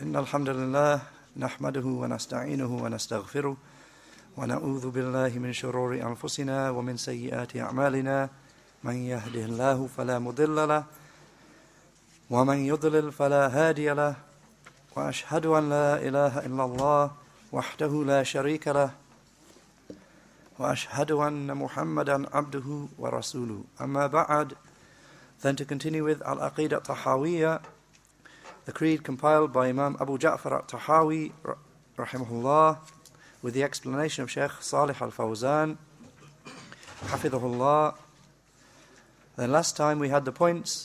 إن الحمد لله نحمده ونستعينه ونستغفره ونعوذ بالله من شرور أنفسنا ومن سيئات أعمالنا من يهده الله فلا مضل له ومن يضلل فلا هادي له وأشهد أن لا إله إلا الله وحده لا شريك له وأشهد أن محمدا عبده ورسوله أما بعد. Then to continue with Al-Aqidah Tahawiyya, the creed compiled by Imam Abu Ja'far al-Tahawi rahimahullah, with the explanation of Shaykh Salih al-Fawzan hafidhahullah. Then last time we had the points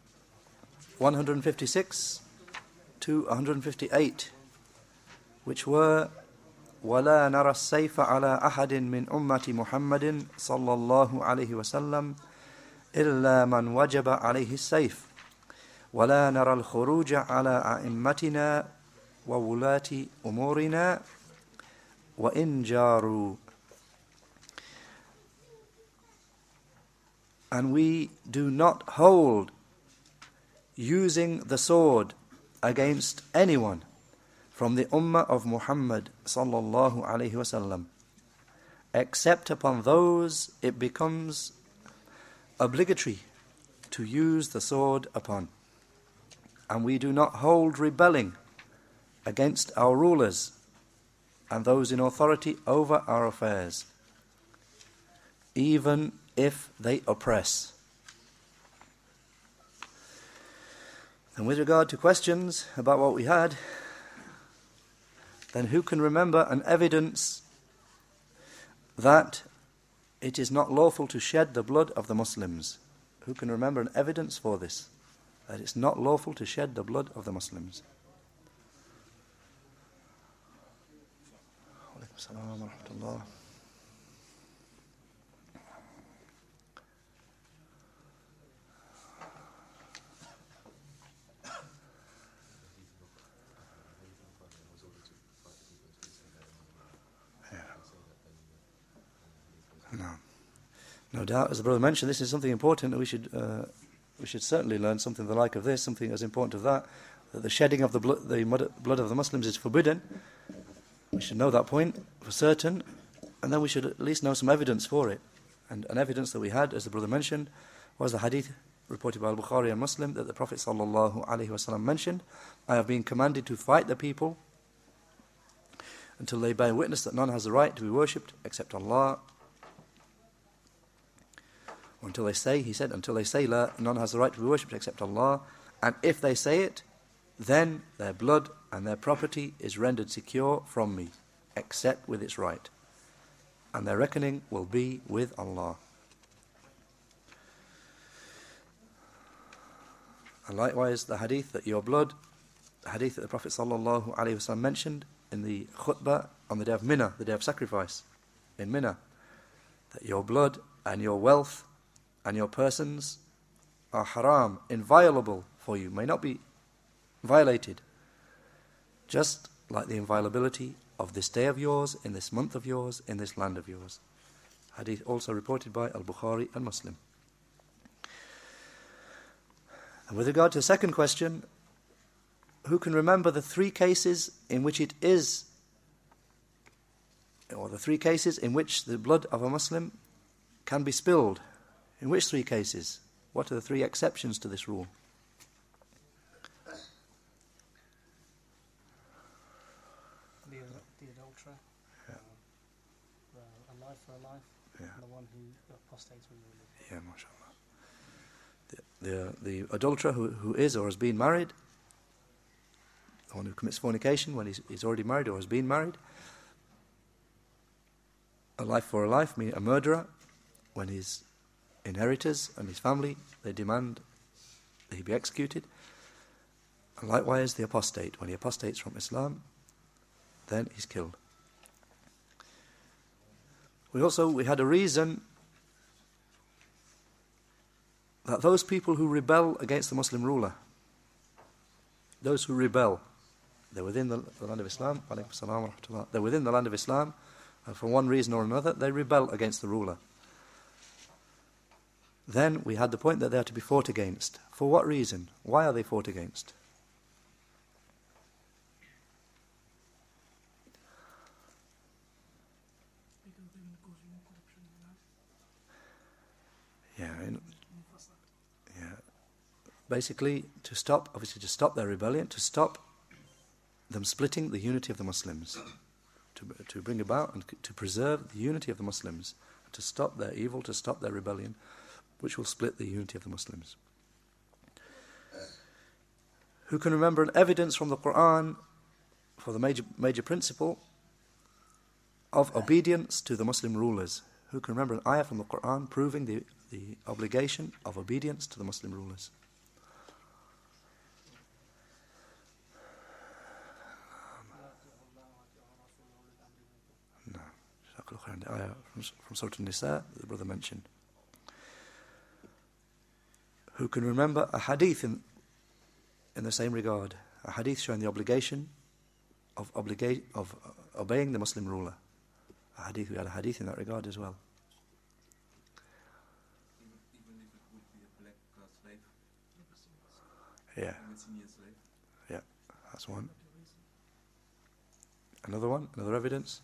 156 to 158, which were وَلَا نَرَى السَّيْفَ عَلَى أَحَدٍ مِّنْ أُمَّةِ مُحَمَّدٍ صَلَّى اللَّهُ عَلَيْهِ وَسَلَّمَ إِلَّا مَنْ وَجَبَ عَلَيْهِ السَّيْفُ وَلَا نَرَى الْخُرُوجَ عَلَى أَئِمَّتِنَا وَوُلَاةِ أُمُورِنَا وَإِنْ جَارُوا. And we do not hold using the sword against anyone from the Ummah of Muhammad sallallahu alayhi wasallam, except upon those it becomes obligatory to use the sword upon. And we do not hold rebelling against our rulers and those in authority over our affairs, even if they oppress. And with regard to questions about what we had, then who can remember an evidence that it is not lawful to shed the blood of the Muslims? Who can remember an evidence for this, that it's not lawful to shed the blood of the Muslims? As-salamu wa rahmatullah. No doubt, as the brother mentioned, this is something important. We should certainly learn something the like of this, something as important as that the shedding of the blood of the Muslims is forbidden. We should know that point for certain, and then we should at least know some evidence for it. And an evidence that we had, as the brother mentioned, was the hadith reported by Al-Bukhari and Muslim that the Prophet ﷺ mentioned, I have been commanded to fight the people until they bear witness that none has the right to be worshipped except Allah. Until they say, he said, until they say La, none has the right to be worshipped except Allah. And if they say it, then their blood and their property is rendered secure from me, except with its right. And their reckoning will be with Allah. And likewise, the hadith that your blood, the hadith that the Prophet ﷺ mentioned in the khutbah on the day of Mina, the day of sacrifice in Mina, that your blood and your wealth and your persons are haram, inviolable for you, may not be violated, just like the inviolability of this day of yours, in this month of yours, in this land of yours. Hadith also reported by Al-Bukhari and Muslim. And with regard to the second question, who can remember the three cases in which it is, or the three cases in which the blood of a Muslim can be spilled? In which three cases? What are the three exceptions to this rule? The adulterer, a life for a life, and the one who apostates when you're living. Yeah, mashallah. The adulterer who is or has been married, the one who commits fornication when he's already married or has been married, a life for a life, meaning a murderer, when his inheritors and his family, they demand that he be executed. And likewise the apostate, when he apostates from Islam, then he's killed. We had a reason that those people who rebel against the Muslim ruler, those who rebel, they're within the land of Islam, they're within the land of Islam, and for one reason or another they rebel against the ruler. Then we had the point that they are to be fought against. For what reason? Why are they fought against? basically to stop their rebellion, to stop them splitting the unity of the Muslims, to bring about and to preserve the unity of the Muslims, to stop their evil, to stop their rebellion, which will split the unity of the Muslims. Who can remember an evidence from the Quran for the major principle of obedience to the Muslim rulers? Who can remember an ayah from the Quran proving the obligation of obedience to the Muslim rulers? No. The ayah from Surah An-Nisa that the brother mentioned. Who can remember a hadith in the same regard? A hadith showing the obligation of obeying the Muslim ruler. We had a hadith in that regard as well. Even if it would be a black slave? Yeah. Slave? Yeah, that's one. Another one, another evidence.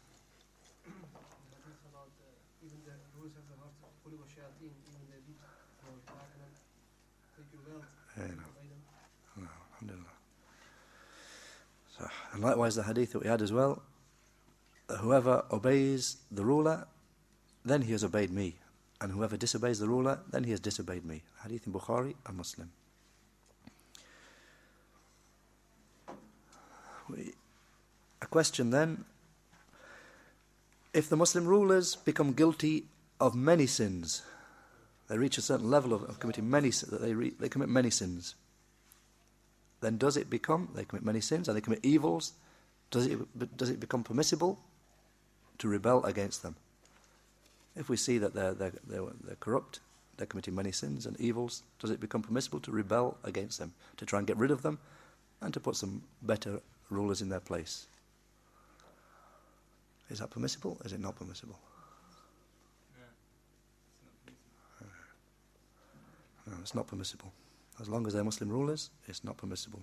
Even the rules of the heart, even they beat for take your wealth. No, alhamdulillah. So, and likewise the hadith that we had as well, that whoever obeys the ruler, then he has obeyed me, and whoever disobeys the ruler, then he has disobeyed me. Hadith in Bukhari and Muslim. A question then: if the Muslim rulers become guilty of many sins, they reach a certain level of committing many, that they commit many sins, then does it become, they commit many sins and they commit evils, does it become permissible to rebel against them? If we see that they're corrupt, they're committing many sins and evils, does it become permissible to rebel against them, to try and get rid of them and to put some better rulers in their place? Is that permissible? Is it not permissible? No, it's not permissible. As long as they're Muslim rulers, it's not permissible.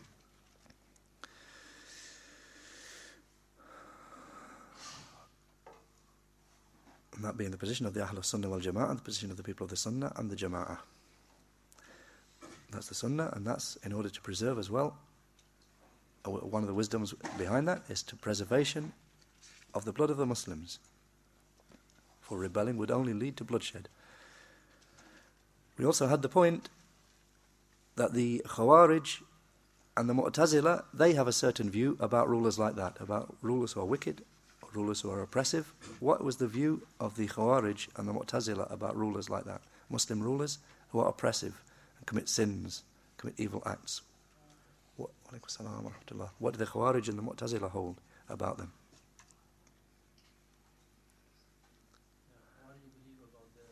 And that being the position of the Ahlul Sunnah wal Jama'ah, the position of the people of the Sunnah and the Jama'ah. That's the Sunnah, and that's in order to preserve as well. One of the wisdoms behind that is to preservation of the blood of the Muslims. For rebelling would only lead to bloodshed. We also had the point that the Khawarij and the Mu'tazila, they have a certain view about rulers like that, about rulers who are wicked, or rulers who are oppressive. What was the view of the Khawarij and the Mu'tazila about rulers like that? Muslim rulers who are oppressive and commit sins, commit evil acts. What do the Khawarij and the Mu'tazila hold about them? What do you believe about the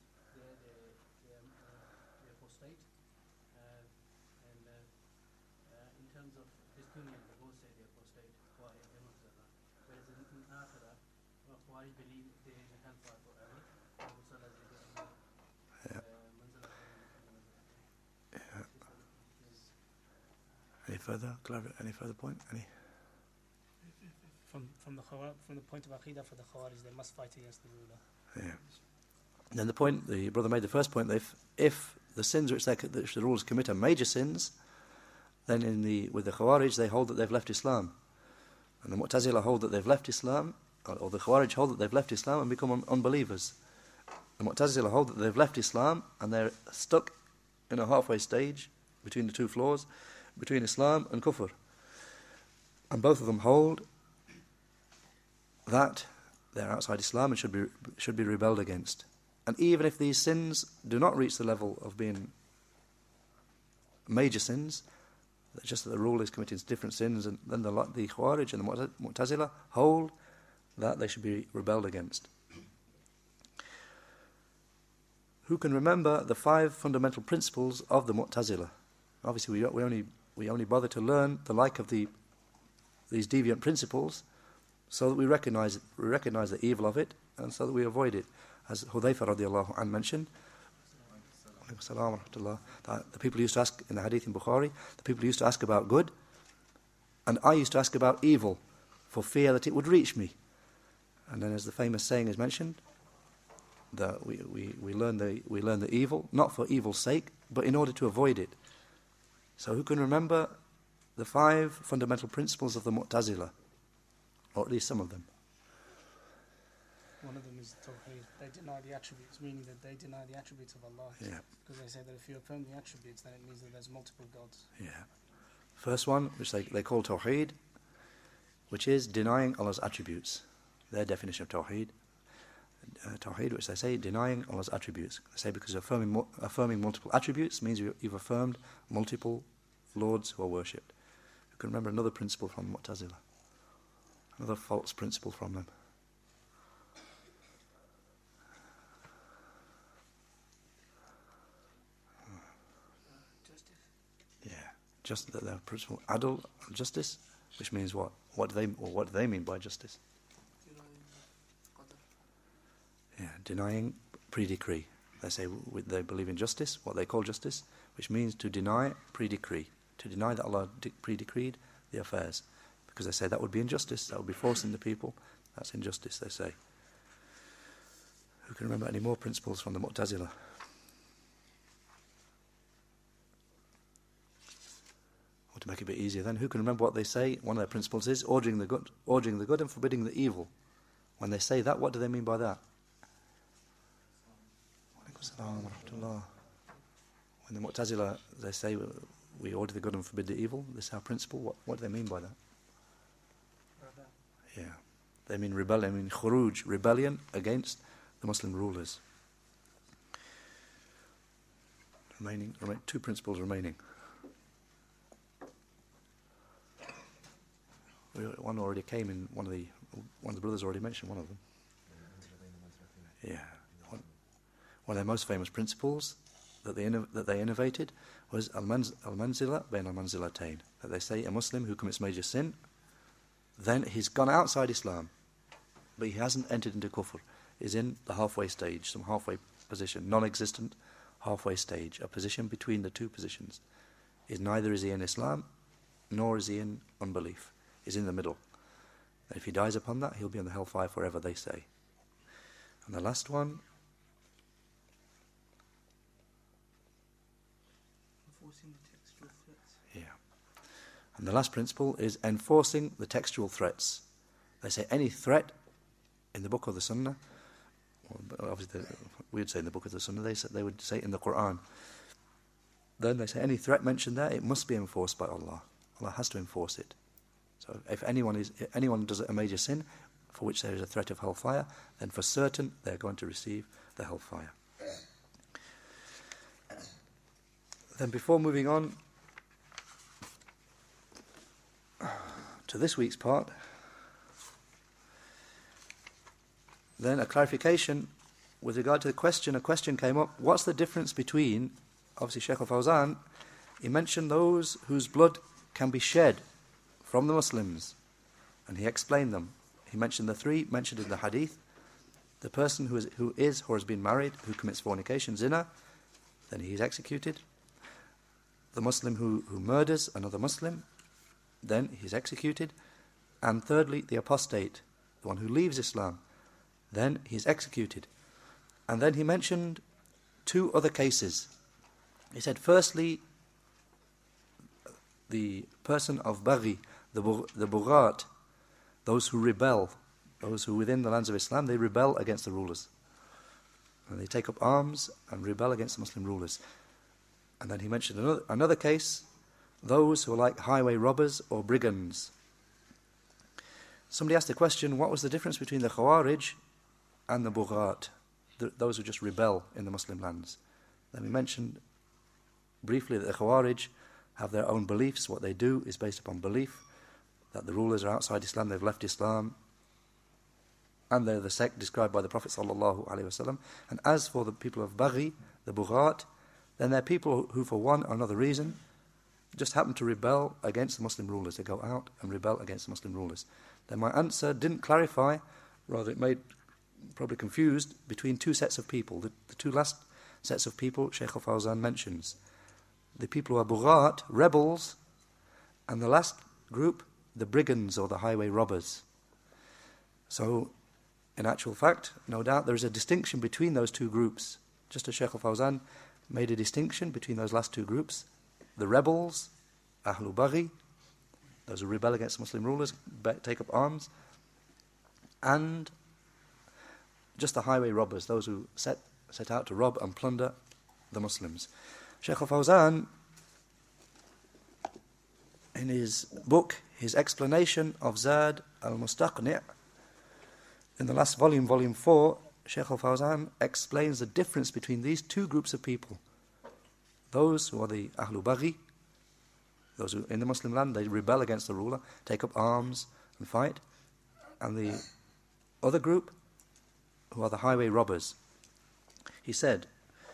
apostate? And in terms of this dunya, they both say the apostate. Whereas in Akhirah, why believe they in hellfire forever? Any further point? From the point of Aqidah for the Khawarij, they must fight against the ruler. Yeah. Then the point, the brother made the first point, that if the sins which the rulers commit are major sins, then with the Khawarij they hold that they've left Islam. And the Mu'tazila hold that they've left Islam, or the Khawarij hold that they've left Islam and become unbelievers. The Mu'tazila hold that they've left Islam and they're stuck in a halfway stage between the two floors, between Islam and Kufr. And both of them hold that they're outside Islam and should be rebelled against. And even if these sins do not reach the level of being major sins, just that the ruler is committing different sins, and then the Khawarij and the Mu'tazila hold that they should be rebelled against. Who can remember the 5 fundamental principles of the Mu'tazila? Obviously, we only bother to learn the like of these deviant principles, so that we recognize the evil of it, and so that we avoid it. As Hudhayfa radiallahu anhu mentioned, that the people used to ask in the hadith in Bukhari, the people used to ask about good, and I used to ask about evil, for fear that it would reach me. And then, as the famous saying is mentioned, that we learn the evil not for evil's sake, but in order to avoid it. So who can remember the 5 fundamental principles of the Mu'tazila? Or at least some of them. One of them is Tawheed. They deny the attributes, meaning that they deny the attributes of Allah. Yeah. Because they say that if you affirm the attributes, then it means that there's multiple gods. Yeah. First one, which they call Tawheed, which is denying Allah's attributes. Their definition of Tawheed. Tawheed, which they say, denying Allah's attributes. They say because affirming multiple attributes means you've affirmed multiple lords who are worshipped. You can remember another principle from Mu'tazila. Another false principle from them. Justice. Yeah. Just the principle adl, justice, which means what? What do they mean by justice? Yeah, denying pre-decree. They say they believe in justice, what they call justice, which means to deny pre-decree, to deny that Allah pre-decreed the affairs, because they say that would be injustice, that would be forcing the people. That's injustice, they say. Who can remember any more principles from the Mu'tazila? Or to make it a bit easier then, who can remember what they say? One of their principles is ordering the good and forbidding the evil. When they say that, what do they mean by that? When the Mu'tazila, they say we order the good and forbid the evil, this is our principle. What do they mean by that? Yeah, they mean rebellion. I mean khuruj, rebellion against the Muslim rulers. Remaining 2 principles remaining. One already came in. One of the brothers already mentioned one of them. Yeah. One of their most famous principles that they innovated was al-manzila bayn al-manzilatayn. That they say a Muslim who commits major sin, then he's gone outside Islam, but he hasn't entered into kufr. He's in the halfway stage, some halfway position, non-existent halfway stage, a position between the 2 positions. Neither is he in Islam, nor is he in unbelief. He's in the middle. And if he dies upon that, he'll be on the hellfire forever, they say. And the last one, Enforcing the textual threats. yeah. And the last principle is enforcing the textual threats. They say any threat in the book of the Sunnah, well, obviously we would say in the book of the Sunnah, they would say in the Quran. Then they say any threat mentioned there, it must be enforced by Allah. Allah has to enforce it. So if anyone does a major sin for which there is a threat of hellfire, then for certain they're going to receive the hellfire. Then before moving on to this week's part, then a clarification with regard to the question. A question came up, what's the difference between, obviously Shaykh al-Fawzan, he mentioned those whose blood can be shed from the Muslims, and he explained them. He mentioned the 3 mentioned in the hadith. The person who is or has been married, who commits fornication, zina, then he is executed. The Muslim who murders another Muslim, then he is executed. And thirdly, the apostate, the one who leaves Islam, then he is executed. And then he mentioned 2 other cases. He said, firstly, the person of Baghi, the Bughat, those who rebel, those who within the lands of Islam, they rebel against the rulers. And they take up arms and rebel against the Muslim rulers. And then he mentioned another case, those who are like highway robbers or brigands. Somebody asked the question, what was the difference between the Khawarij and the Bughat, those who just rebel in the Muslim lands? Then we mentioned briefly that the Khawarij have their own beliefs. What they do is based upon belief that the rulers are outside Islam, they've left Islam, and they're the sect described by the Prophet ﷺ. And as for the people of Baghi, the Bughat, then they're people who for one or another reason just happen to rebel against the Muslim rulers. They go out and rebel against the Muslim rulers. Then my answer didn't clarify, rather it made probably confused between 2 sets of people. The 2 last sets of people Shaykh al-Fawzan mentions. The people who are Bughat, rebels, and the last group, the brigands or the highway robbers. So, in actual fact, no doubt there is a distinction between those 2 groups. Just as Shaykh al-Fawzan made a distinction between those last 2 groups, the rebels Ahlul Baghi, those who rebel against Muslim rulers, take up arms, and just the highway robbers, those who set out to rob and plunder the Muslims. Shaykh al-Fawzan, in his book, his explanation of Zad al-Mustaqni', in the last volume, volume 4, Shaykh al-Fawzan explains the difference between these two groups of people. Those who are the Ahlul Baghi, those who in the Muslim land, they rebel against the ruler, take up arms and fight, and the other group, who are the highway robbers. He said,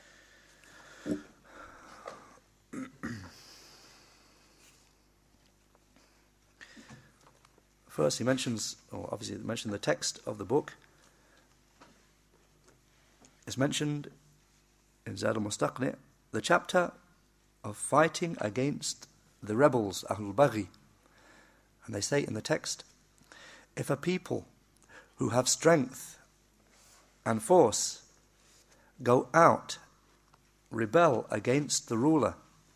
first he mentions, or obviously mentioned the text of the book. It's mentioned in Zad al-Mustaqni', the chapter of fighting against the rebels, Ahlul Baghi. And they say in the text, if a people who have strength and force go out, rebel against the ruler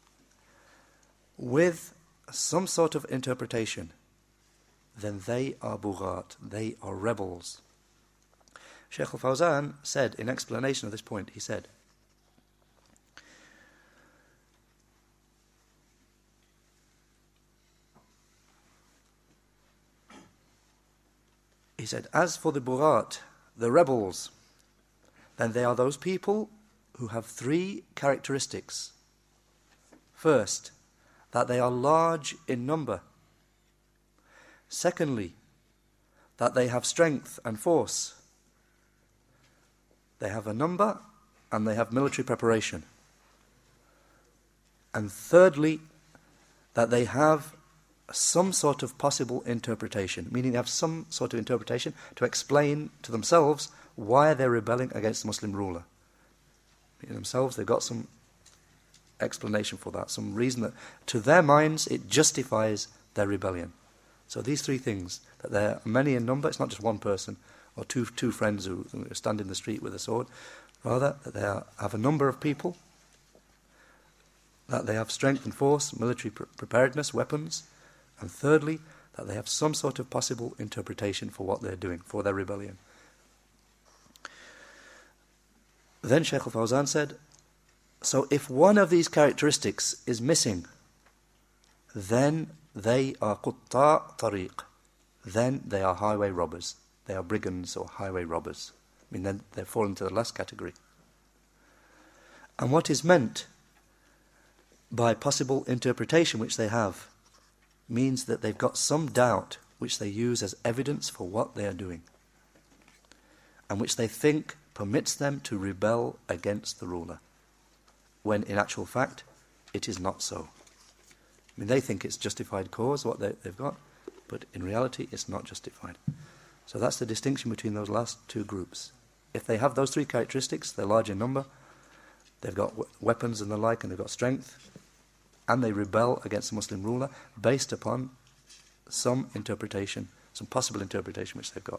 with some sort of interpretation, then they are bughat, they are rebels. Shaykh al-Fawzan said in explanation of this point, he said, as for the bughat, the rebels, then they are those people who have three characteristics. First, that they are large in number. Secondly, that they have strength and force. They have a number and they have military preparation. And thirdly, that they have some sort of possible interpretation, meaning they have some sort of interpretation to explain to themselves why they're rebelling against the Muslim ruler. In themselves, they've got some explanation for that, some reason that to their minds it justifies their rebellion. So these three things, that they're many in number, it's not just one person or two friends who stand in the street with a sword, rather that they have a number of people, that they have strength and force, military preparedness, weapons, and thirdly, that they have some sort of possible interpretation for what they're doing, for their rebellion. Then Shaykh al-Fawzan said, so if one of these characteristics is missing, then they are qutta' tariq, then they are highway robbers. They are brigands or highway robbers. I mean, then they fall into the last category. And what is meant by possible interpretation which they have means that they've got some doubt which they use as evidence for what they are doing, and which they think permits them to rebel against the ruler, when in actual fact it is not so. I mean, they think it's justified cause, what they've got, but in reality it's not justified. So that's the distinction between those last two groups. If they have those three characteristics, they're large in number, they've got weapons and the like, and they've got strength, and they rebel against the Muslim ruler based upon some interpretation, some possible interpretation which they've got.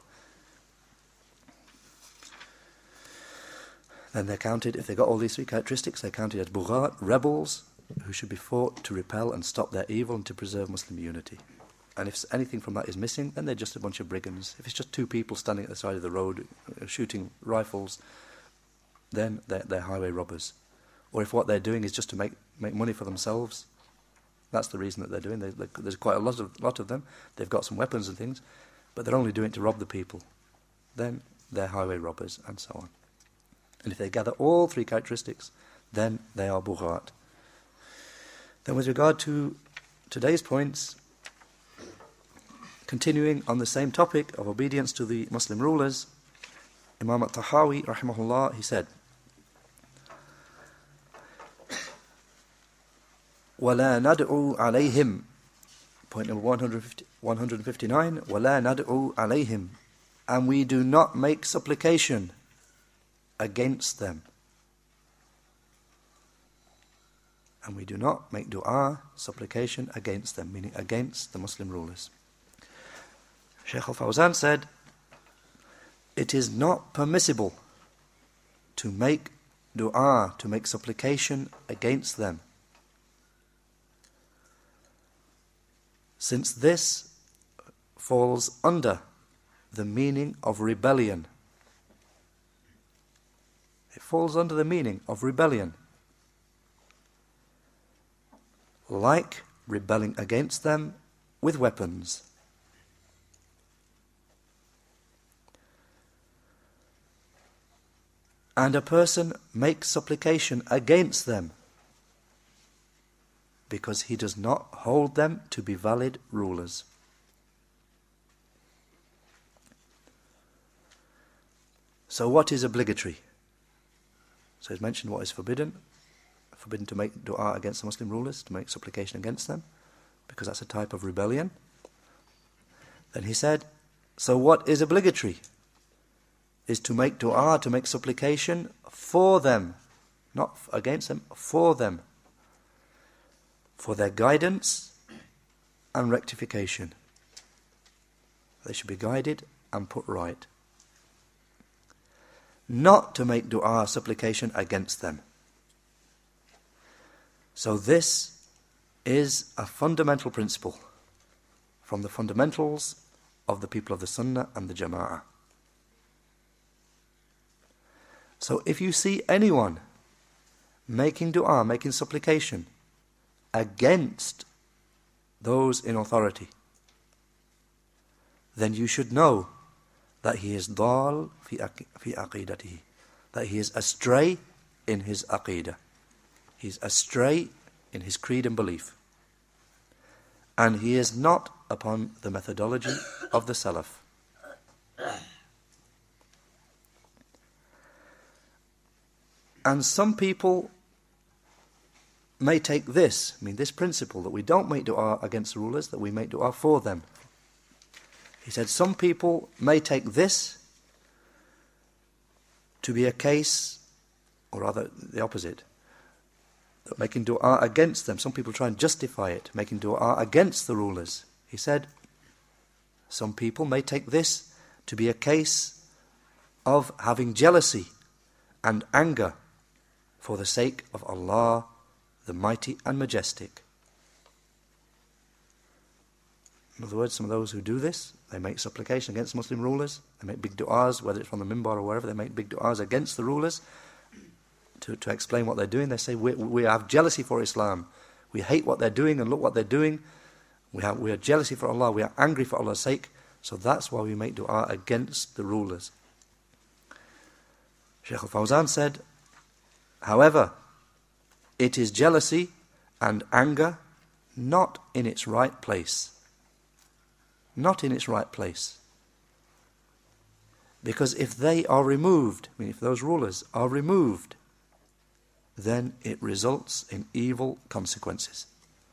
Then they're counted, if they've got all these three characteristics, they're counted as bughat, rebels, who should be fought to repel and stop their evil and to preserve Muslim unity. And if anything from that is missing, then they're just a bunch of brigands. If it's just two people standing at the side of the road shooting rifles, then they're highway robbers. Or if what they're doing is just to make money for themselves, that's the reason that they're doing. There's quite a lot of them. They've got some weapons and things, but they're only doing it to rob the people. Then they're highway robbers, and so on. And if they gather all three characteristics, then they are bughat. Then with regard to today's points, continuing on the same topic of obedience to the Muslim rulers, Imam al-Tahawi, rahimahullah, he said, وَلَا نَدْعُوا عَلَيْهِمْ. Point number 159, وَلَا نَدْعُوا عَلَيْهِمْ. And we do not make supplication against them. And we do not make dua, supplication against them, meaning against the Muslim rulers. Shaykh al-Fawzan said, it is not permissible to make dua, to make supplication against them. since this falls under the meaning of rebellion. It falls under the meaning of rebellion. Like rebelling against them with weapons. And a person makes supplication against them because he does not hold them to be valid rulers. So what is obligatory? So he's mentioned what is forbidden. Forbidden to make dua against the Muslim rulers, to make supplication against them, because that's a type of rebellion. Then he said, so what is obligatory? Is to make dua, to make supplication for them, not against them, for them, for their guidance and rectification. They should be guided and put right. Not to make dua, supplication against them. So this is a fundamental principle from the fundamentals of the people of the Sunnah and the Jama'ah. So if you see anyone making dua, making supplication against those in authority, then you should know that he is dal fi aqidatihi, that he is astray in his aqidah. He's astray in his creed and belief. And he is not upon the methodology of the Salaf. And some people may take this, this principle, that we don't make dua against rulers, that we make dua for them. He said some people may take this to be a case, or rather the opposite, that making dua against them, some people try and justify it, making dua against the rulers. He said some people may take this to be a case of having jealousy and anger for the sake of Allah, the Mighty and Majestic. In other words, some of those who do this, they make supplication against Muslim rulers, they make big du'as, whether it's from the minbar or wherever, they make big du'as against the rulers to explain what they're doing. They say, we have jealousy for Islam. We hate what they're doing, and look what they're doing. We are jealousy for Allah, we are angry for Allah's sake, so that's why we make du'a against the rulers. Shaykh al-Fawzan said, however, it is jealousy and anger not in its right place. Not in its right place. Because if they are removed, if those rulers are removed, then it results in evil consequences.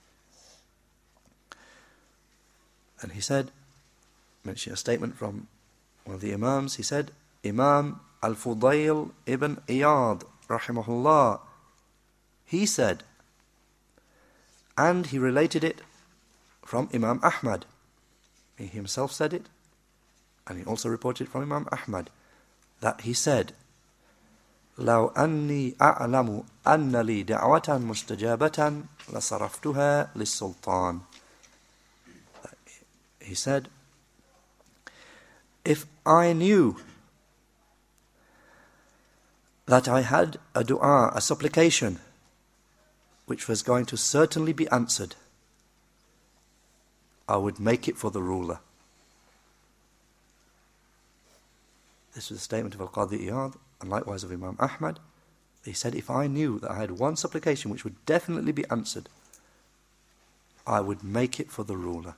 And he said, mentioning a statement from one of the Imams, he said, Imam Al-Fudayl ibn Iyad, rahimahullah, he said, and he related it from Imam Ahmad. He himself said it, and he also reported from Imam Ahmad, that he said, لو أني أعلم أن لي دعوة مستجابة لصرفتها للسلطان. He said, if I knew that I had a dua, a supplication, which was going to certainly be answered, I would make it for the ruler. This was a statement of Al-Qadi Iyad, and likewise of Imam Ahmad. He said, if I knew that I had one supplication which would definitely be answered, I would make it for the ruler.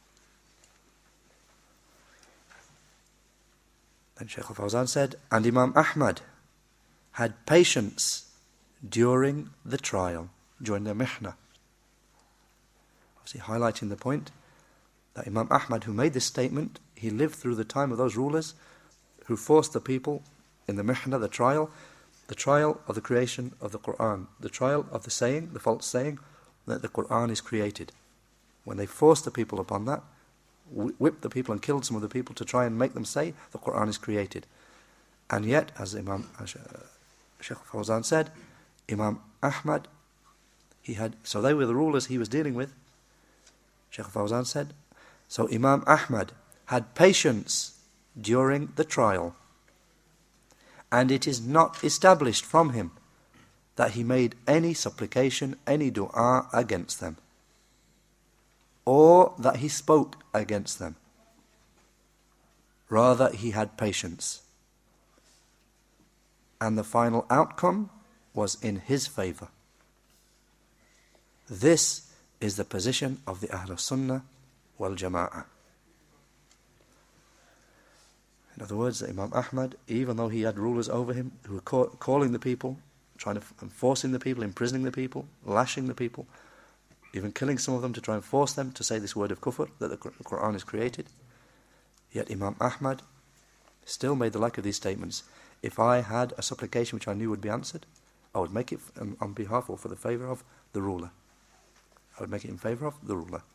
Then Shaykh al-Fawzan said, and Imam Ahmad had patience during the trial, during the mihna. Obviously highlighting the point that Imam Ahmad, who made this statement, he lived through the time of those rulers who forced the people in the mihna, the trial of the creation of the Qur'an, the trial of the saying, the false saying, that the Qur'an is created. When they forced the people upon that, whipped the people and killed some of the people to try and make them say the Qur'an is created. And yet, as Imam Shaykh Fawzan said, Imam Ahmad, so they were the rulers he was dealing with. Shaykh Fawzan said, so Imam Ahmad had patience during the trial, and it is not established from him that he made any supplication, any dua against them, or that he spoke against them. Rather, he had patience. And the final outcome was in his favor. This is the position of the Ahlul Sunnah wal Jama'ah. In other words, Imam Ahmad, even though he had rulers over him who were calling the people, trying to enforcing the people, imprisoning the people, lashing the people, even killing some of them to try and force them to say this word of kufr, that the Quran is created, yet Imam Ahmad still made the like of these statements. If I had a supplication which I knew would be answered, I would make it on behalf or for the favor of the ruler. I would make it in favor of the ruler.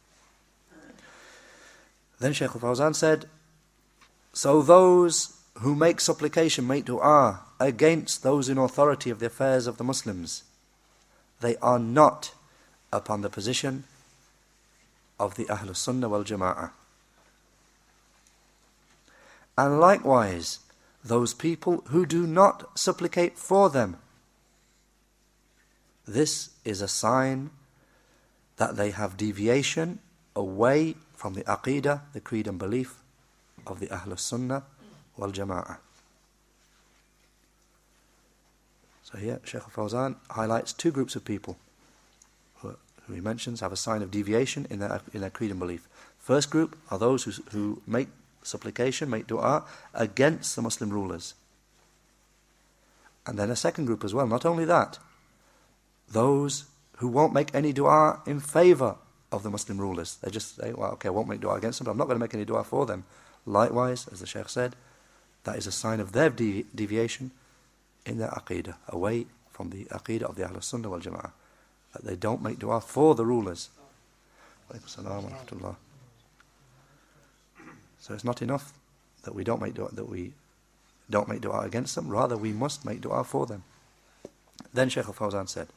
Then Shaykh al-Fawzan said, so those who make supplication, make dua against those in authority of the affairs of the Muslims, they are not upon the position of the Ahlul Sunnah wal Jama'ah. And likewise, those people who do not supplicate for them, this is a sign that they have deviation away from the aqeedah, the creed and belief of the Ahlul Sunnah wal Jama'ah. So here Shaykh al-Fawzan highlights two groups of people who he mentions have a sign of deviation in their creed and belief. First group are those who make supplication, make dua against the Muslim rulers. And then a second group as well, not only that, those who won't make any dua in favor of the Muslim rulers. They just say, well, okay, I won't make dua against them, but I'm not going to make any dua for them. Likewise, as the Shaykh said, that is a sign of their deviation in their aqeedah, away from the aqeedah of the Ahlul Sunnah wal Jama'ah, that they don't make dua for the rulers. So it's not enough that we don't make dua against them, rather we must make dua for them. Then Shaykh al-Fawzan said,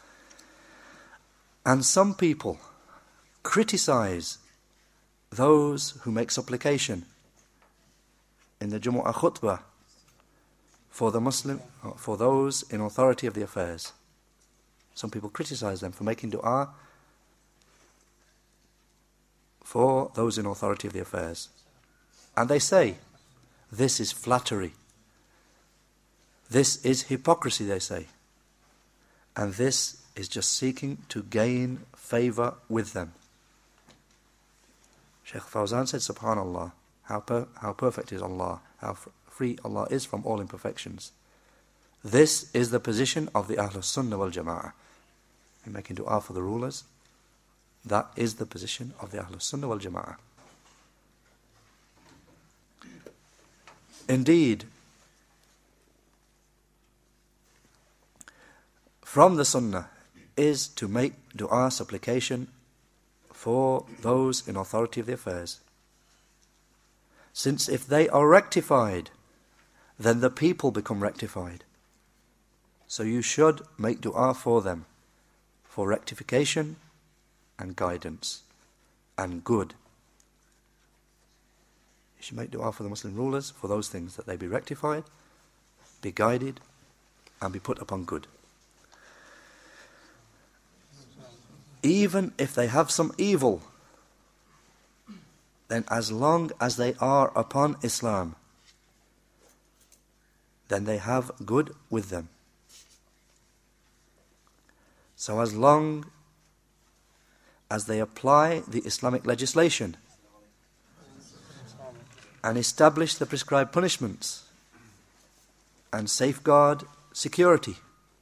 and some people criticize those who make supplication in the Jumu'ah khutbah for those in authority of the affairs. Some people criticize them for making dua for those in authority of the affairs. And they say, this is flattery. This is hypocrisy, they say. And this is just seeking to gain favor with them. Shaykh Fawzan said, Subhanallah, how perfect is Allah, how free Allah is from all imperfections. This is the position of the Ahlul Sunnah wal Jama'ah. In making dua for the rulers, that is the position of the Ahlul Sunnah wal Jama'ah. Indeed, from the Sunnah is to make dua, supplication for those in authority of the affairs. Since if they are rectified, then the people become rectified. So you should make dua for them, for rectification and guidance and good. You should make dua for the Muslim rulers for those things, that they be rectified, be guided, and be put upon good. Even if they have some evil, then as long as they are upon Islam, then they have good with them. So as long as they apply the Islamic legislation and establish the prescribed punishments and safeguard security,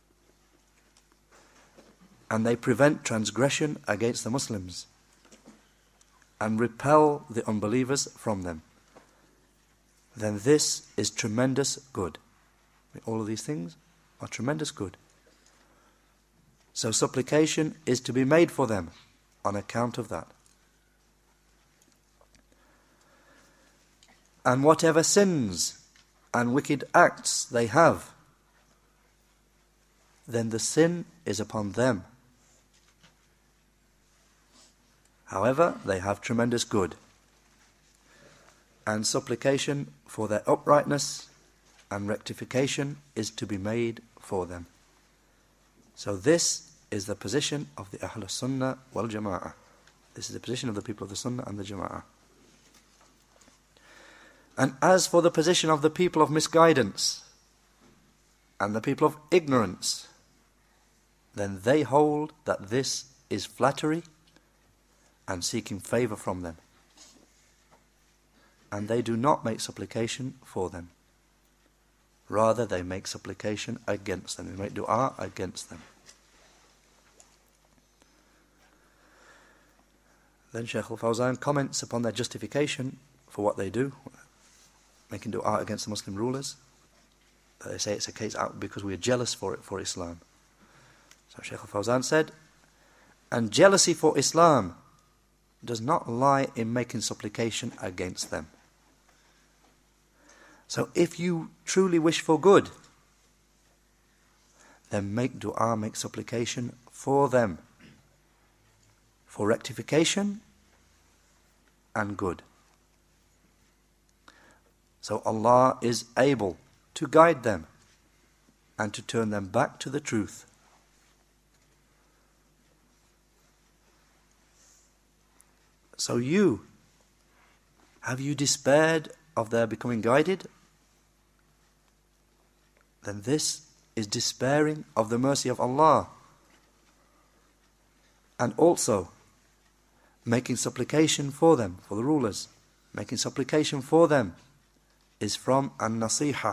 and they prevent transgression against the Muslims and repel the unbelievers from them, then this is tremendous good. All of these things are tremendous good. So supplication is to be made for them on account of that. And whatever sins and wicked acts they have, then the sin is upon them. However, they have tremendous good. And supplication for their uprightness and rectification is to be made for them. So this is the position of the Ahlul Sunnah wal Jama'ah. This is the position of the people of the Sunnah and the Jama'ah. And as for the position of the people of misguidance and the people of ignorance, then they hold that this is flattery and seeking favour from them. And they do not make supplication for them. Rather, they make supplication against them. They make dua against them. Then Shaykh al-Fawzan comments upon their justification for what they do, making dua against the Muslim rulers. They say it's a case out because we are jealous for Islam. So Shaykh al-Fawzan said, and jealousy for Islam does not lie in making supplication against them. So if you truly wish for good, then make dua, make supplication for them, for rectification and good. So Allah is able to guide them and to turn them back to the truth. So have you despaired of their becoming guided? Then this is despairing of the mercy of Allah. And also making supplication for them, for the rulers. Making supplication for them is from an-nasiha.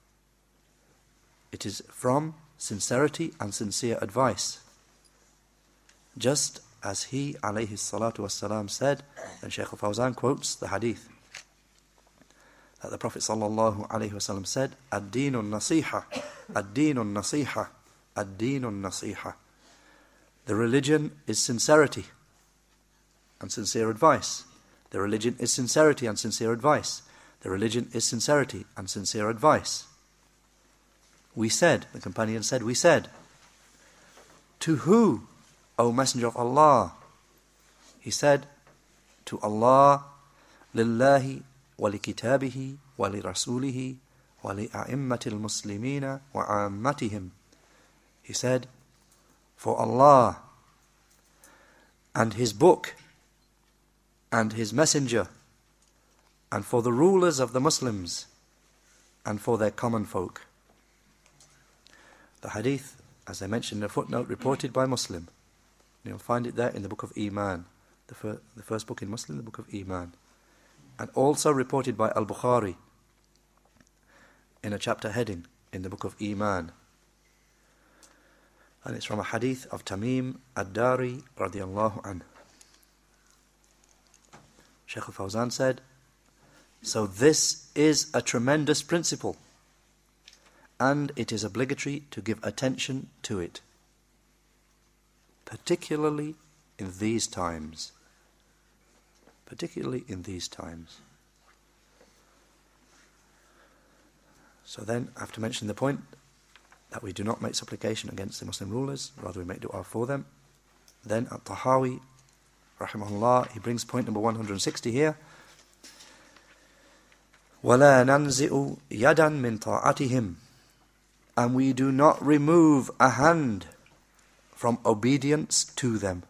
It is from sincerity and sincere advice. Just as he, alayhi salatu wassalam, said, and Shaykh al-Fawzan quotes the hadith, that the Prophet sallallahu alayhi wasallam said, ad-deenun nasiha, ad-deenun nasiha, ad-deenun nasiha. The religion is sincerity and sincere advice. The religion is sincerity and sincere advice. The religion is sincerity and sincere advice. We said, the companion said, we said, to who, O Messenger of Allah? He said, to Allah, lillahi, ولكتابه ولرسوله ولأئمة المسلمين وعامتهم. He said, for Allah and His book and His messenger and for the rulers of the Muslims and for their common folk. The hadith, as I mentioned in a footnote, reported by Muslim. You'll find it there in the book of Iman, the first book in Muslim, the book of Iman. And also reported by Al-Bukhari in a chapter heading in the book of Iman. And it's from a hadith of Tamim ad-Dari radiyallahu anhu. Shaykh al-Fawzan said, so this is a tremendous principle, and it is obligatory to give attention to it, particularly in these times. Particularly in these times. So then, after mentioning the point that we do not make supplication against the Muslim rulers, rather we make dua for them, then At-Tahawi, rahimahullah, he brings point number 160 here. وَلَا نَنْزِئُ يَدًا مِنْ طَاعَتِهِمْ. And we do not remove a hand from obedience to them.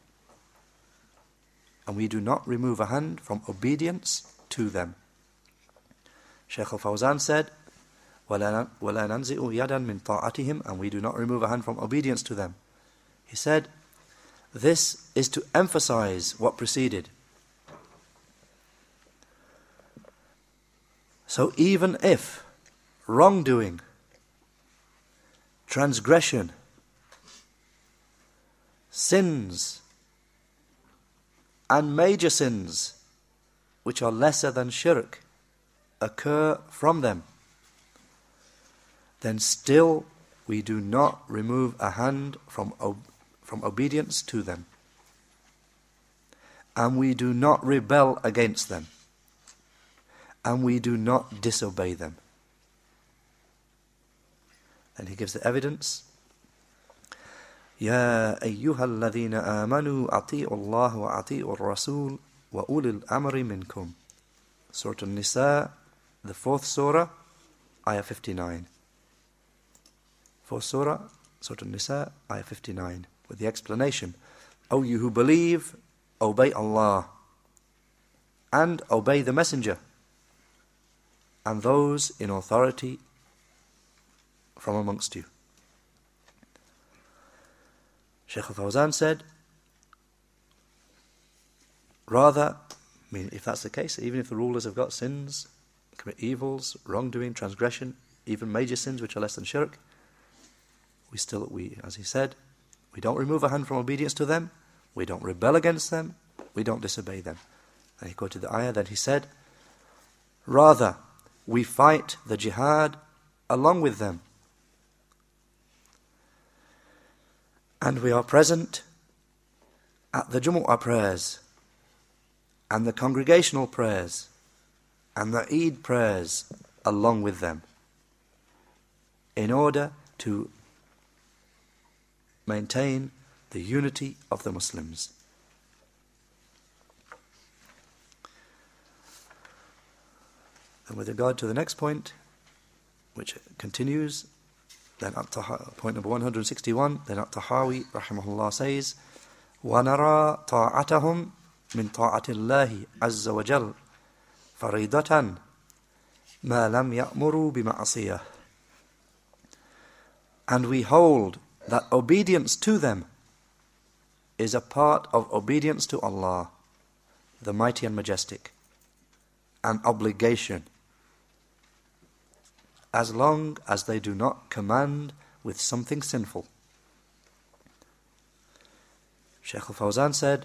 And we do not remove a hand from obedience to them. Shaykh al-Fawzan said, وَلَا نَنْزِئُ يَدًا مِنْ طَاعَتِهِمْ. And we do not remove a hand from obedience to them. He said, this is to emphasize what preceded. So even if wrongdoing, transgression, sins, and major sins, which are lesser than shirk, occur from them, then still we do not remove a hand from obedience to them. And we do not rebel against them. And we do not disobey them. And he gives the evidence يا أيها الذين آمنوا أطيعوا الله وأطيعوا الرسول وأولي الأمر منكم. Surah An-Nisa, the 4th surah, ayah 59. 4th surah, Surah An-Nisa, ayah 59, with the explanation, O you who believe, obey Allah, and obey the Messenger, and those in authority from amongst you. Shaykh al-Fawzan said, rather, I mean, if that's the case, even if the rulers have got sins, commit evils, wrongdoing, transgression, even major sins which are less than shirk, we, as he said, we don't remove a hand from obedience to them, we don't rebel against them, we don't disobey them. And he quoted the ayah, then he said, rather, we fight the jihad along with them. And we are present at the Jumu'ah prayers, and the congregational prayers, and the Eid prayers along with them, in order to maintain the unity of the Muslims. And with regard to the next point, which continues, then up to point number 161, then At-Tahawi rahimahullah says, وَنَرَى طَاعَتَهُمْ مِنْ طَاعَةِ اللَّهِ عَزَّ وَجَلَّ فَرِيضَةً مَا لَمْ يَأْمُرُوا بِمَعْصِيَةٍ. And we hold that obedience to them is a part of obedience to Allah, the Mighty and Majestic, an obligation, as long as they do not command with something sinful. Shaykh al-Fawzan said,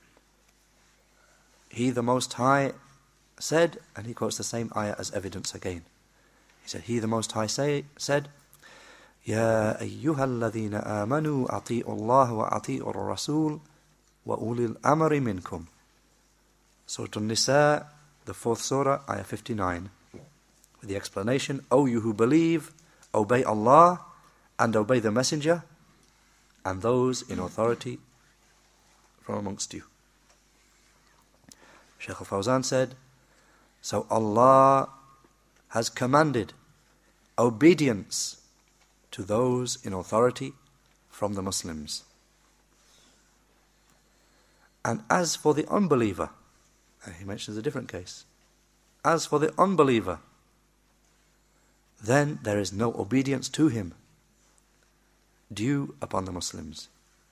He the Most High said, and he quotes the same ayah as evidence again. He said, He the Most High said, يا أيها الذين آمنوا أطيعوا الله وأطيعوا الرسول وأولي الأمر منكم. Surah An-Nisa, the 4th surah, ayah 59. With the explanation, O you who believe, obey Allah and obey the Messenger and those in authority from amongst you. Shaykh al-Fawzan said, so Allah has commanded obedience to those in authority from the Muslims. And as for the unbeliever, and he mentions a different case, as for the unbeliever, then there is no obedience to him due upon the Muslims.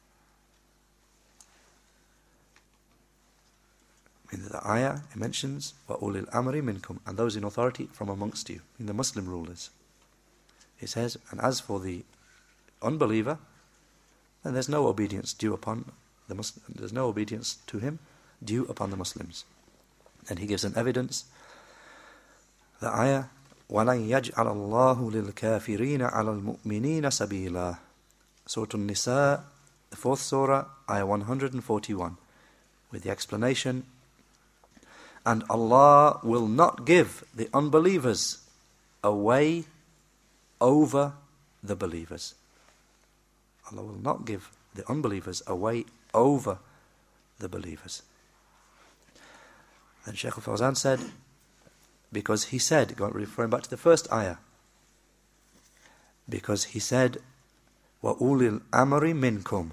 In the ayah, it mentions وَأُولِي الْأَمْرِ مِنْكُمْ, and those in authority from amongst you, in the Muslim rulers. It says, and as for the unbeliever, then there's no obedience due upon the Muslim. There's no obedience to him due upon the Muslims. And he gives an evidence. The ayah, وَلَنْ يَجْعَلَ اللَّهُ لِلْكَافِرِينَ عَلَى الْمُؤْمِنِينَ سَبِيلًا. Surah An-Nisa, the 4th surah, ayah 141, with the explanation, and Allah will not give the unbelievers a way over the believers. Allah will not give the unbelievers a way over the believers. Then Shaykh al-Fawzan said, because he said, referring back to the first ayah, because he said, وَأُولِي الْأَمْرِ مِنْكُمْ.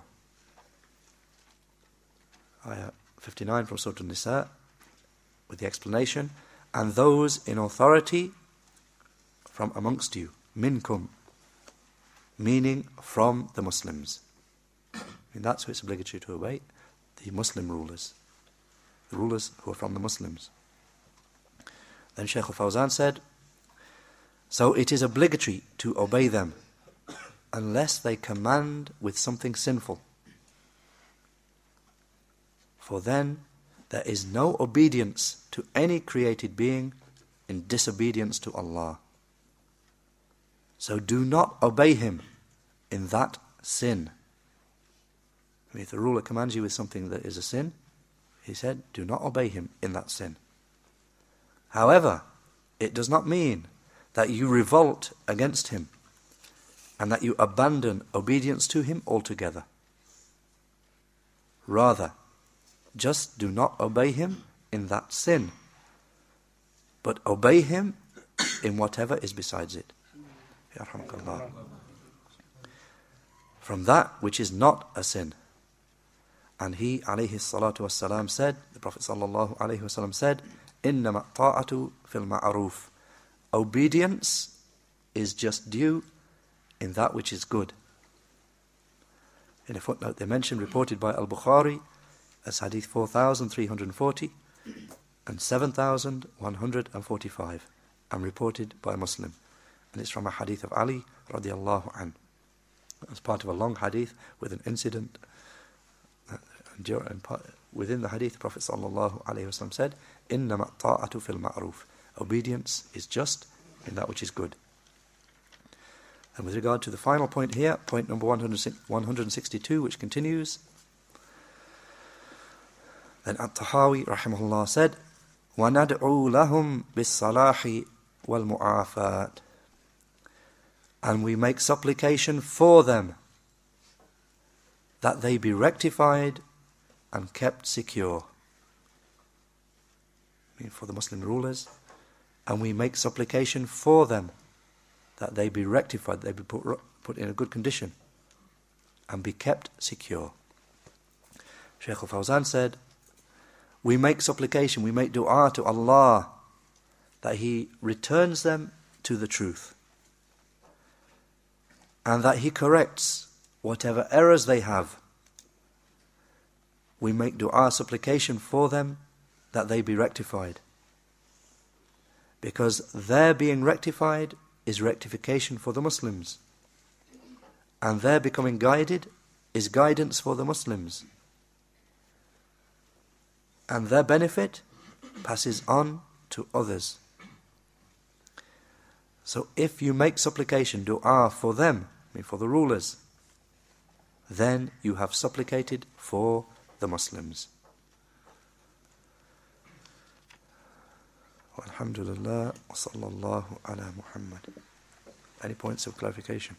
Ayah 59 from Surah An-Nisa, with the explanation, and those in authority from amongst you, minkum, meaning from the Muslims. And that's who it's obligatory to obey, the Muslim rulers, the rulers who are from the Muslims. Then Shaykh al-Fawzan said, so it is obligatory to obey them unless they command with something sinful. For then there is no obedience to any created being in disobedience to Allah. So do not obey him in that sin. I mean, if the ruler commands you with something that is a sin, he said, do not obey him in that sin. However, it does not mean that you revolt against him and that you abandon obedience to him altogether. Rather, just do not obey him in that sin, but obey him in whatever is besides it. Yarhamkallah. From that which is not a sin. And he, alayhi salatu wassalam, said, the Prophet sallallahu alayhi wasallam said, إِنَّمَا الطَّاعَةُ فِي الْمَعْرُوفِ. Obedience is just due in that which is good. In a footnote they mentioned, reported by Al-Bukhari as hadith 4,340 and 7,145, and reported by Muslim. And it's from a hadith of Ali radiallahu anhu. As part of a long hadith with an incident. Within the hadith, the Prophet sallallahu alaihi wasallam said, إِنَّمَا الطَّاعَةُ فِي الْمَعْرُوفِ. Obedience is just in that which is good. And with regard to the final point here, point number 162, which continues, then At-Tahawi rahimahullah said, وَنَدْعُوا لَهُمْ بِالصَّلَاحِ وَالْمُعَافَاتِ. And we make supplication for them that they be rectified and kept secure. I mean, for the Muslim rulers. And we make supplication for them that they be rectified, they be put in a good condition and be kept secure. Shaykh al-Fawzan said, we make supplication, we make dua to Allah that He returns them to the truth and that He corrects whatever errors they have. We make dua, supplication for them that they be rectified, because their being rectified is rectification for the Muslims, and their becoming guided is guidance for the Muslims, and their benefit passes on to others. So if you make supplication, dua for them, I mean for the rulers, then you have supplicated for the Muslims. Alhamdulillah, wa sallallahu ala Muhammad. Any points of clarification?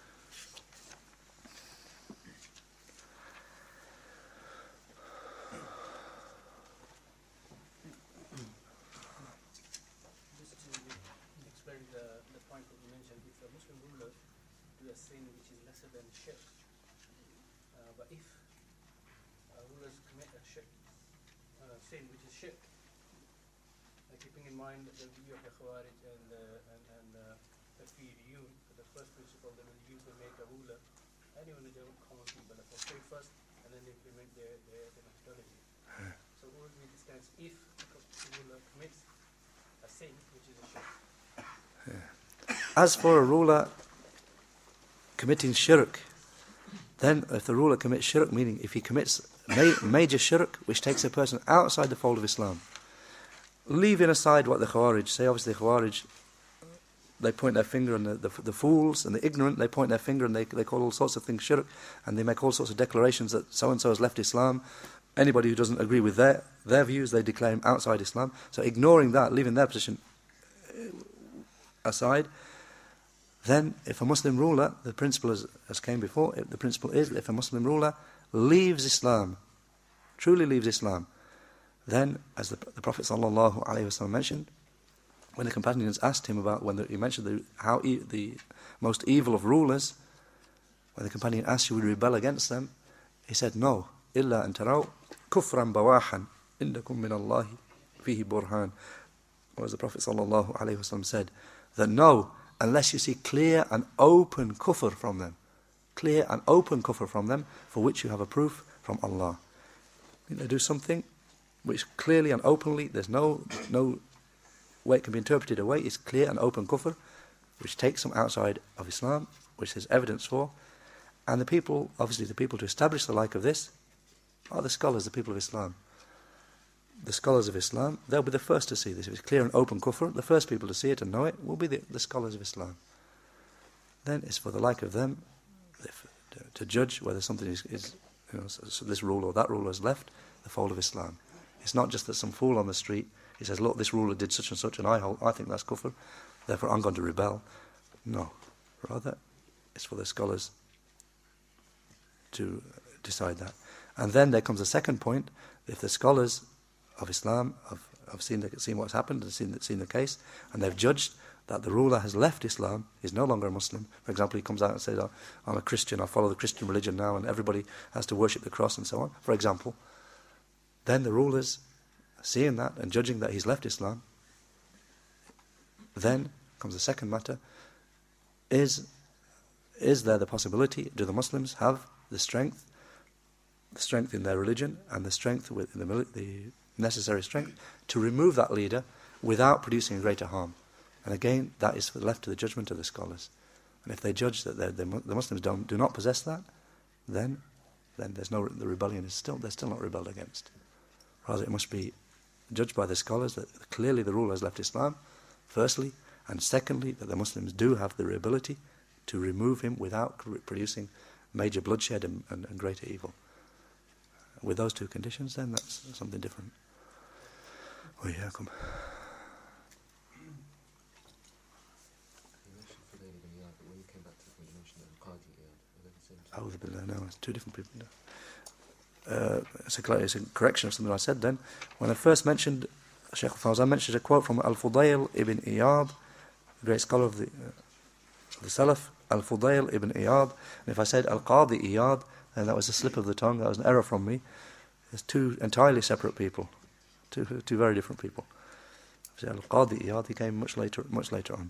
Just to explain the point that you mentioned, if a Muslim ruler do a sin which is lesser than shirk, but if rulers commit a shirk, sin which is shirk, keeping in mind the view of the Khawarij and Takfiriyun, the first principle that will make a ruler, anyone of the common people, they pray first and then they implement their methodology. So what would be the stance if a ruler commits a sin which is a shirk? As for a ruler committing shirk, then if the ruler commits shirk, meaning if he commits major shirk which takes a person outside the fold of Islam, leaving aside what the Khawarij say, obviously the Khawarij, they point their finger on the fools and the ignorant, they point their finger and they call all sorts of things shirk, and they make all sorts of declarations that so-and-so has left Islam. Anybody who doesn't agree with their views, they declare him outside Islam. So ignoring that, leaving their position aside, then if a Muslim ruler, the principle as came before, the principle is if a Muslim ruler leaves Islam, truly leaves Islam, then, as the Prophet ﷺ mentioned, when the companions asked him about, when he mentioned the most evil of rulers, when the companion asked, should we rebel against them? He said, no, إِلَّا أَن تَرَوْا كُفْرًا بَوَاحًا إِنَّكُم مِّنَ اللَّهِ فِيهِ بُرْهَانٌ. Or as the Prophet ﷺ said, that no, unless you see clear and open kufr from them, clear and open kufr from them, for which you have a proof from Allah. They do something which clearly and openly, there's no way it can be interpreted away, it's clear and open kufr, which takes them outside of Islam, which there's evidence for. And the people, obviously the people to establish the like of this, are the scholars, the people of Islam. The scholars of Islam, they'll be the first to see this. If it's clear and open kufr, the first people to see it and know it will be the scholars of Islam. Then it's for the like of them to judge whether something is so this rule or that rule has left the fold of Islam. It's not just that some fool on the street, he says, look, this ruler did such and such, and I think that's kufr, therefore I'm going to rebel. No. Rather, it's for the scholars to decide that. And then there comes a second point. If the scholars of Islam have seen what's happened and seen the case, and they've judged that the ruler has left Islam, is no longer a Muslim. For example, he comes out and says, "Oh, I'm a Christian, I follow the Christian religion now, and everybody has to worship the cross," and so on, for example. Then the rulers, seeing that and judging that he's left Islam, then comes the second matter. Is there the possibility, do the Muslims have the strength in their religion and the strength with the necessary strength to remove that leader without producing greater harm? And again, that is left to the judgment of the scholars. And if they judge that the Muslims do not possess that, then there's no, the rebellion is they're still not rebelled against. Rather, it must be judged by the scholars that clearly the ruler has left Islam, firstly, and secondly, that the Muslims do have the ability to remove him without producing major bloodshed and greater evil. With those two conditions, then that's something different. Oh yeah, come. No, it's two different people. It's a correction of something I said then. When I first mentioned, Shaykh Fawzan mentioned a quote from Al-Fudayl ibn Iyad, a great scholar of the Salaf, Al-Fudayl ibn Iyad. And if I said Al-Qadi Iyad, then that was a slip of the tongue, that was an error from me. There's two entirely separate people, two very different people. Al-Qadi Iyad, he came much later on.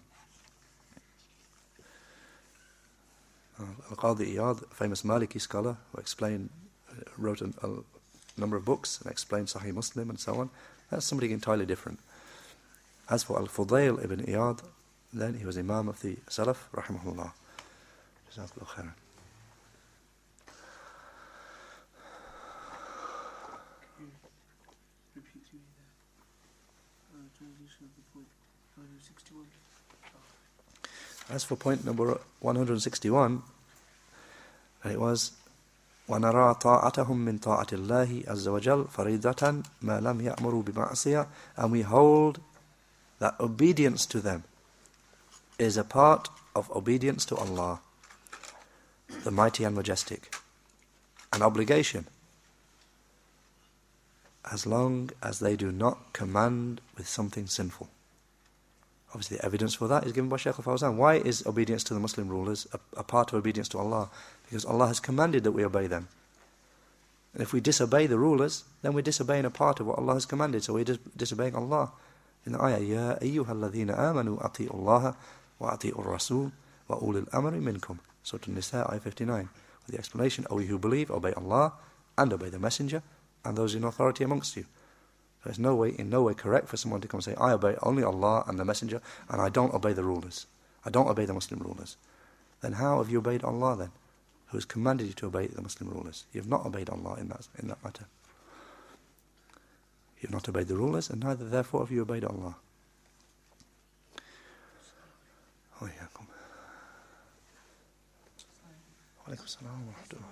Al-Qadi Iyad, a famous Maliki scholar who wrote a number of books and explained Sahih Muslim and so on. That's somebody entirely different. As for Al-Fudayl ibn Iyad, then he was Imam of the Salaf, rahimahullah. Jazakallahu khairan. Repeat to me the translation of the point 161. As for point number 161, it was وَنَرَى طَاعَتَهُمْ مِنْ طَاعَةِ اللَّهِ عَزَّ وَجَلَّ فَرِيدَةً مَا لَمْ يَأْمُرُوا بِمَعْصِيَةٍ, and we hold that obedience to them is a part of obedience to Allah, the Mighty and Majestic, an obligation, as long as they do not command with something sinful. Obviously, the evidence for that is given by Shaykh al-Fawzan. Why is obedience to the Muslim rulers a part of obedience to Allah? Because Allah has commanded that we obey them. And if we disobey the rulers, then we're disobeying a part of what Allah has commanded. So we're disobeying Allah. In the ayah, يَا أَيُّهَا الَّذِينَ آمَنُوا أَطِيعُوا اللَّهَ وَأَطِيعُوا الرَّسُولَ وَأُولِي الْأَمْرِ مِنْكُمْ. Surah An-Nisa, ayah 59. With the explanation, O you who believe, obey Allah and obey the Messenger and those in authority amongst you. There's in no way correct for someone to come and say, I obey only Allah and the Messenger, and I don't obey the rulers. I don't obey the Muslim rulers. Then how have you obeyed Allah then, who has commanded you to obey the Muslim rulers? You have not obeyed Allah in that matter. You have not obeyed the rulers, and neither therefore have you obeyed Allah. Oh yeah, come. Wa alaikum salam wa rahmatullah.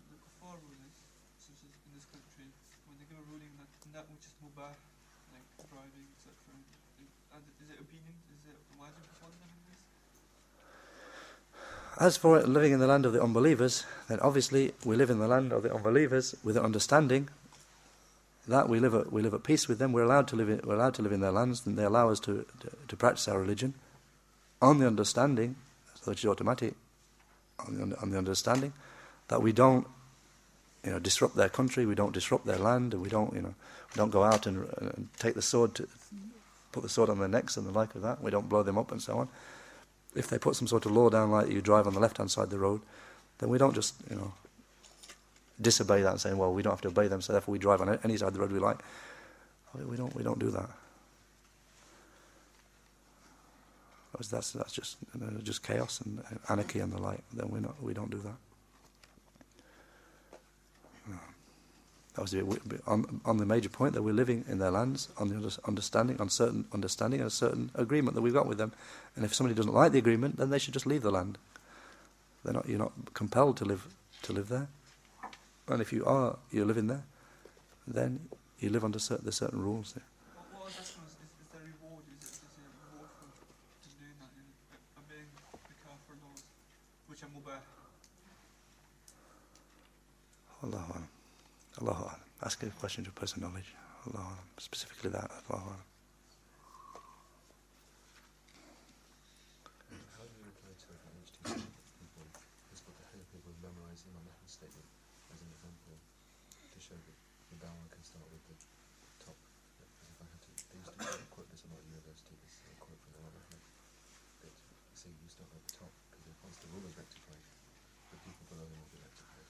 That which is mubah, like driving, etc. Is it obedient? Is it wajib to follow them in this? As for living in the land of the unbelievers, then obviously we live in the land of the unbelievers with an understanding that we live at peace with them. We're allowed to live in their lands, and they allow us to practice our religion on the understanding, which is automatic, on the understanding that we don't disrupt their country, we don't disrupt their land, and we don't go out and take the sword put the sword on their necks and the like of that. We don't blow them up and so on. If they put some sort of law down like you drive on the left-hand side of the road, then we don't just, disobey that and say, well, we don't have to obey them, so therefore we drive on any side of the road we like. We don't do that. That's just chaos and anarchy and the like. Then we don't do that. That was on the major point that we're living in their lands on the understanding, on certain understanding and a certain agreement that we've got with them. And if somebody doesn't like the agreement, then they should just leave the land. You're not compelled to live there. And if you're living there, then you live under certain rules there. What is there reward? Is there a reward for doing that in obeying the kafir laws, which are mubah? Allahu Alam. Allahu Alam. Ask a question to a person of knowledge. Allahu Alam. Specifically that. Allahu Alam. How do you reply to if each teacher people has got the head of people memorize Imam Ahmad's statement as an example to show that the dawah can start with the top? Because if I had to, they used to quote this a lot at university, this quote from Imam Ahmad, that say you start at the top, because once the rule is rectified, the people below them will be rectified.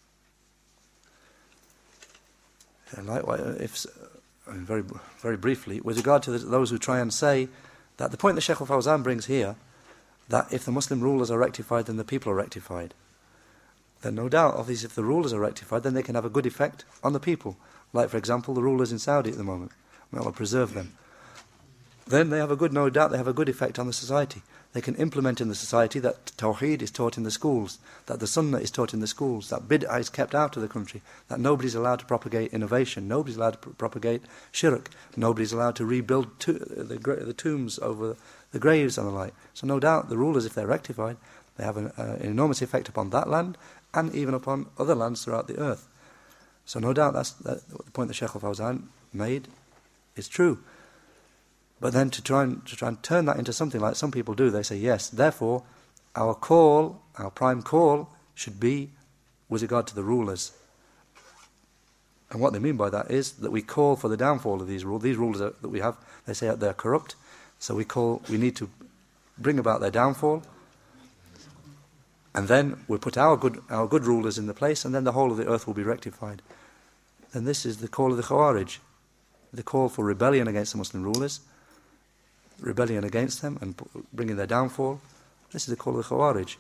Likewise, very, very briefly, with regard to those who try and say that the point that Shaykh al-Fawzan brings here, that if the Muslim rulers are rectified, then the people are rectified. Then no doubt, obviously, if the rulers are rectified, then they can have a good effect on the people. Like, for example, the rulers in Saudi at the moment. May Allah preserve them. Then they have no doubt, they have a good effect on the society. They can implement in the society that Tawheed is taught in the schools, that the Sunnah is taught in the schools, that Bid'ah is kept out of the country, that nobody's allowed to propagate innovation, nobody's allowed to propagate shirk, nobody's allowed to rebuild the tombs over the graves and the like. So no doubt the rulers, if they're rectified, they have an enormous effect upon that land and even upon other lands throughout the earth. So no doubt the point that Shaykh al-Fawzan made is true. But then to try and turn that into something like some people do, they say, yes, therefore, our prime call should be with regard to the rulers. And what they mean by that is that we call for the downfall of these rulers. These rulers that we have, they say they're corrupt, so we need to bring about their downfall. And then we put our good rulers in the place, and then the whole of the earth will be rectified. And this is the call of the Khawarij, the call for rebellion against the Muslim rulers, rebellion against them and bringing their downfall. This is the call of the Khawarij.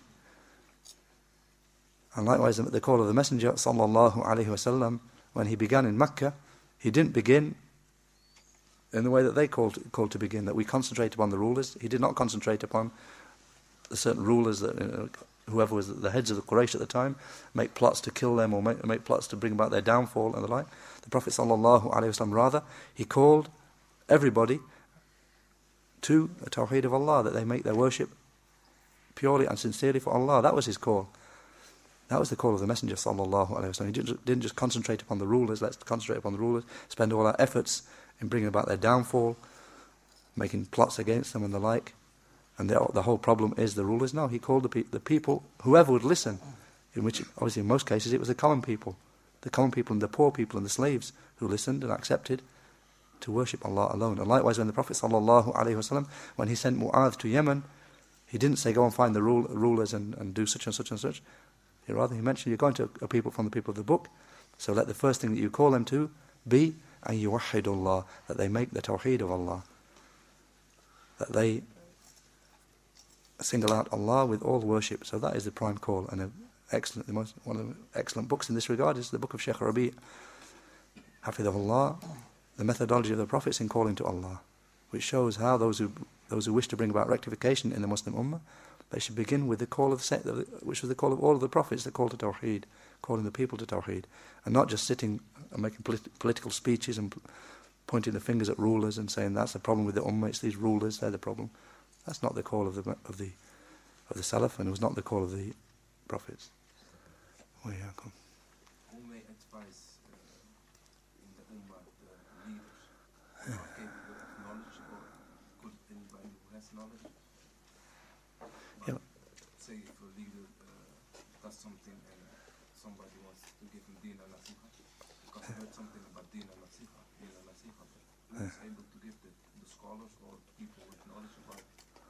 And likewise the call of the Messenger sallallahu alaihi wasallam, when he began in Mecca, he didn't begin in the way that they called to begin, that we concentrate upon the rulers. He did not concentrate upon the certain rulers, that whoever was the heads of the Quraysh at the time, make plots to kill them or make plots to bring about their downfall and the like. The Prophet sallallahu alaihi wasallam, rather, he called everybody to the Tawheed of Allah, that they make their worship purely and sincerely for Allah. That was his call. That was the call of the Messenger sallallahu alaihi wasallam. He didn't just concentrate upon the rulers. Let's concentrate upon the rulers, spend all our efforts in bringing about their downfall, making plots against them and the like. And the whole problem is the rulers. No, he called the people, whoever would listen, in which obviously in most cases it was the common people and the poor people and the slaves who listened and accepted to worship Allah alone. And likewise, when the Prophet sallallahu alaihi wasallam, when he sent Mu'adh to Yemen, he didn't say go and find the rulers and do such and such and such. Rather, he mentioned you're going to a people from the people of the book, so let the first thing that you call them to be an yuwahhidullah, that they make the Tawheed of Allah, that they single out Allah with all worship. So that is the prime call. And one of the excellent books in this regard is the book of Shaykh Rabi' Hafidhahullah, the methodology of the prophets in calling to Allah, which shows how those who wish to bring about rectification in the Muslim Ummah, they should begin with the call of which was the call of all of the prophets, the call to Tawheed, calling the people to Tawheed, and not just sitting and making political speeches and pointing the fingers at rulers and saying that's the problem with the Ummah, it's these rulers, they're the problem. That's not the call of the Salaf, and it was not the call of the prophets. Who may advise in the Ummah, the leaders, who are capable of knowledge, or could anybody who has knowledge? Say if a leader does something and somebody wants to give him Deen al-Nasiha, because he heard something about Deen al-Nasiha, but who is able to give the scholars or people with knowledge about it?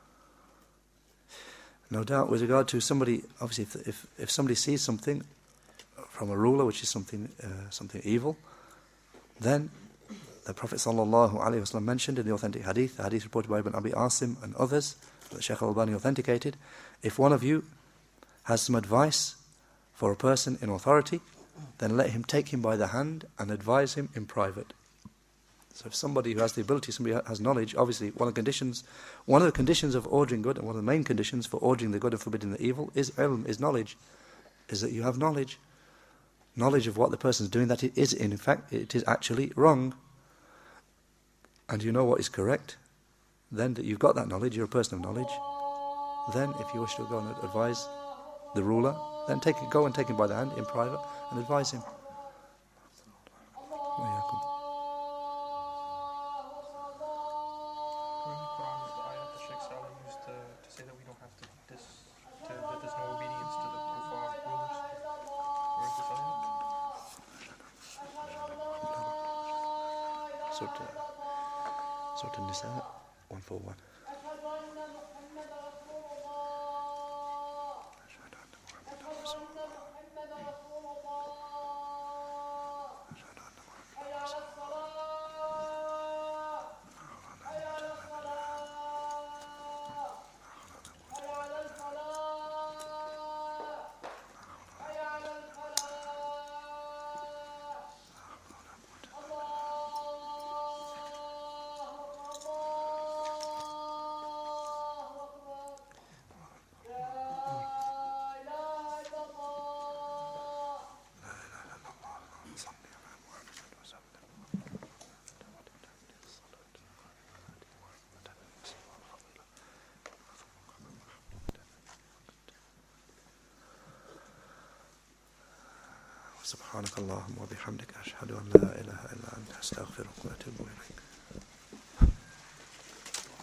No doubt, with regard to somebody, obviously, if somebody sees something from a ruler, which is something evil, then the Prophet ﷺ mentioned in the authentic hadith, the hadith reported by Ibn Abi Asim and others, that Shaykh al-Albani authenticated, if one of you has some advice for a person in authority, then let him take him by the hand and advise him in private. So if somebody who has the ability, somebody has knowledge, obviously one of the conditions of ordering good, and one of the main conditions for ordering the good and forbidding the evil is ilm, is knowledge, is that you have knowledge of what the person is doing, that it is in fact, it is actually wrong, and you know what is correct. Then that you've got that knowledge, you're a person of knowledge. Then if you wish to go and advise the ruler, then go and take him by the hand in private and advise him. Surah An-Nisa 141. سبحانك اللهم وبحمدك أشهد أن لا إله إلا أنت أستغفرك وأتوب إليك.